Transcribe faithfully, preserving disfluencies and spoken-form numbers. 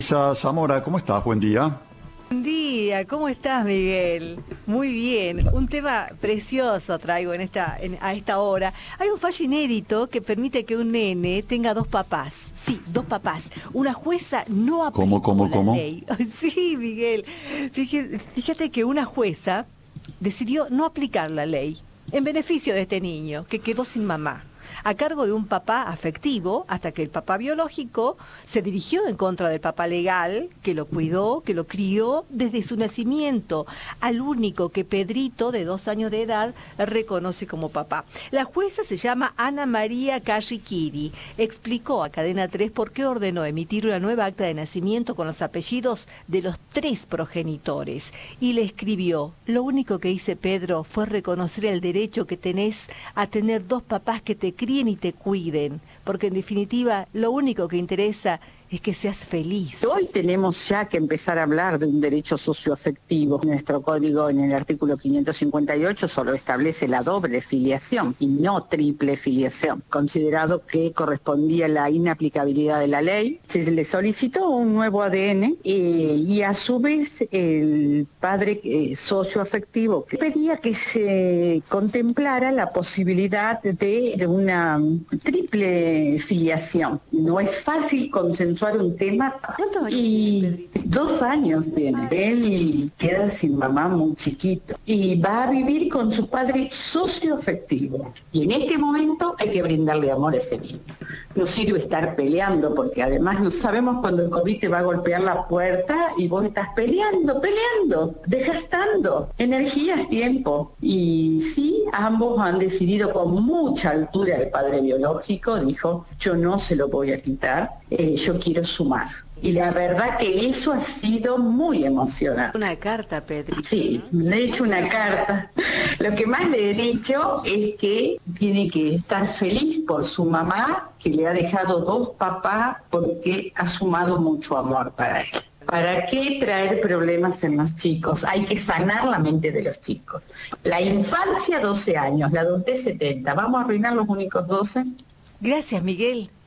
Elisa Zamora, ¿cómo estás? Buen día. Buen día, ¿cómo estás, Miguel? Muy bien, un tema precioso traigo en esta, en, a esta hora. Hay un fallo inédito que permite que un nene tenga dos papás. Sí, dos papás. Una jueza no aplicó ¿Cómo, cómo, la cómo? ley. Sí, Miguel. Fíjate, fíjate que una jueza decidió no aplicar la ley en beneficio de este niño que quedó sin mamá, a cargo de un papá afectivo, hasta que el papá biológico se dirigió en contra del papá legal, que lo cuidó, que lo crió desde su nacimiento, al único que Pedrito, de dos años de edad, reconoce como papá. La jueza se llama Ana María Carriquiri. Explicó a Cadena tres por qué ordenó emitir una nueva acta de nacimiento con los apellidos de los tres progenitores. Y le escribió: lo único que hice, Pedro, fue reconocer el derecho que tenés a tener dos papás que te críen y te cuiden, porque en definitiva lo único que interesa es que seas feliz. Hoy tenemos ya que empezar a hablar de un derecho socioafectivo. Nuestro código, en el artículo quinientos cincuenta y ocho, solo establece la doble filiación y no triple filiación. Considerado que correspondía a la inaplicabilidad de la ley, se le solicitó un nuevo A D N eh, y a su vez el padre eh, socioafectivo pedía que se contemplara la posibilidad de, de una triple filiación. No es fácil consensuar un tema. ¿Cuántos años y tiene Pedrito? Dos años tiene. Él queda sin mamá muy chiquito y va a vivir con su padre socioafectivo. Y en este momento hay que brindarle amor a ese niño. No sirve estar peleando, porque además no sabemos cuándo el COVID te va a golpear la puerta y vos estás peleando, peleando, desgastando energías, tiempo. Y sí, ambos han decidido con mucha altura. El padre biológico dijo: yo no se lo voy a quitar, eh, yo quiero sumar. Y la verdad que eso ha sido muy emocionante. Una carta, Pedrito. Sí, ¿no? le he hecho una carta. Lo que más le he dicho es que tiene que estar feliz por su mamá, que le ha dejado dos papás, porque ha sumado mucho amor para él. ¿Para qué traer problemas en los chicos? Hay que sanar la mente de los chicos. La infancia, doce años, la adultez, setenta. ¿Vamos a arruinar los únicos doce? Gracias, Miguel.